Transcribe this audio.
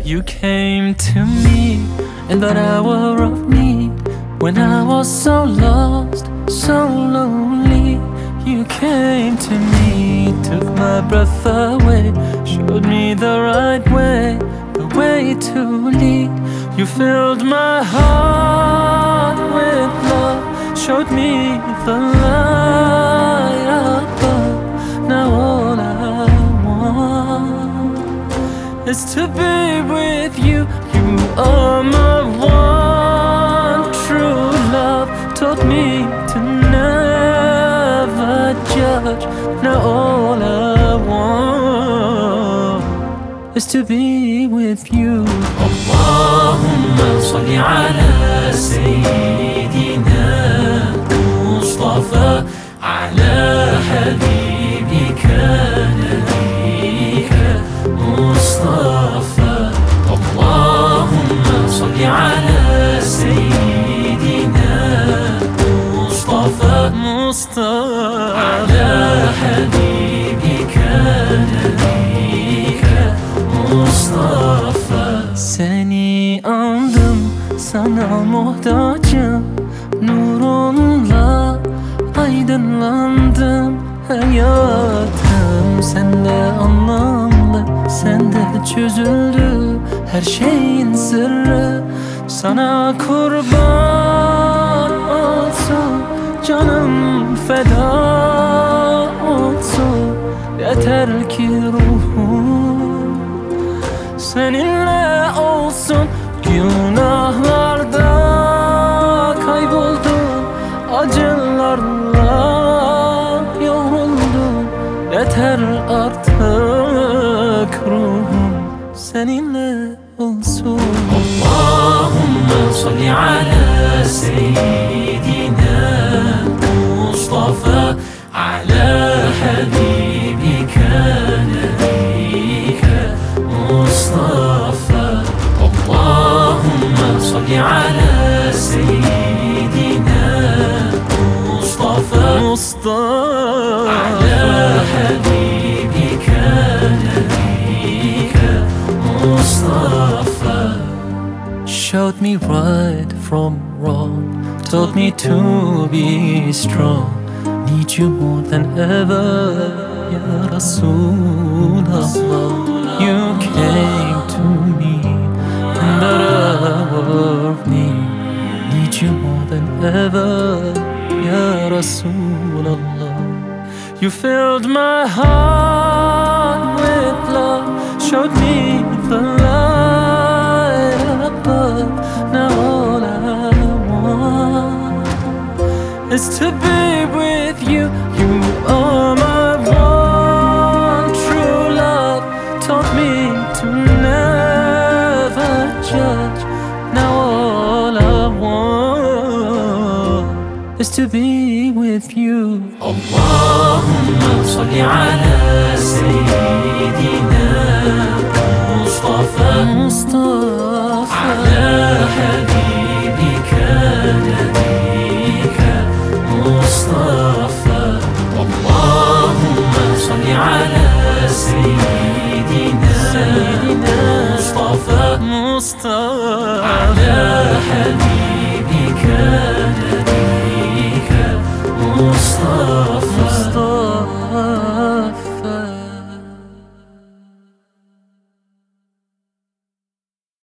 You came to me in that hour of need, when I was so lost, so lonely. You came to me, took my breath away, showed me the right way, the way to lead. You filled my heart with love, showed me the light above. Now all I want is to be with you. You are my one true love, taught me to never judge. Now all I want is to be with you. Allahumma salli ala Sayyidina Mustafa, ala Habibika Nabika Mustafa. Allahumma salli ala Sayyidina Mustafa, ala Habibika Nabika Mustafa. Seni andım, sana muhtacım. Nurunla aydınlandım. Hayatım sende anlamlı, sende çözüldü her şeyin sırrı. Sana kurban olsun, canım feda olsun. Yeter ki ruhum seninle olsun. Günahlarda kayboldum, acılarla yoruldum. Yeter artık ruhum seninle olsun. Allahumma salli ala Seyyidina Mustafa, ala Habibika Nabika Mustafa. Allahumma salli ala Seyyidina Mustafa, ala Habibika Nabika Mustafa. Showed me right from wrong, taught me to be strong. Need you more than ever, Ya Rasulallah. You came to me in that hour of need. Need you more than ever, Ya Rasulallah. You filled my heart with love, showed me the light above. Now all I want is to be with you. You are my one true love, taught me to never judge. Now all I want is to be with you. Allahumma salli ala Sayyidina Mustafa, ala Habibika Nabika Mustafa. Allahumma salli ala Sayyidina Mustafa, ala Habibika Nabika Mustafa.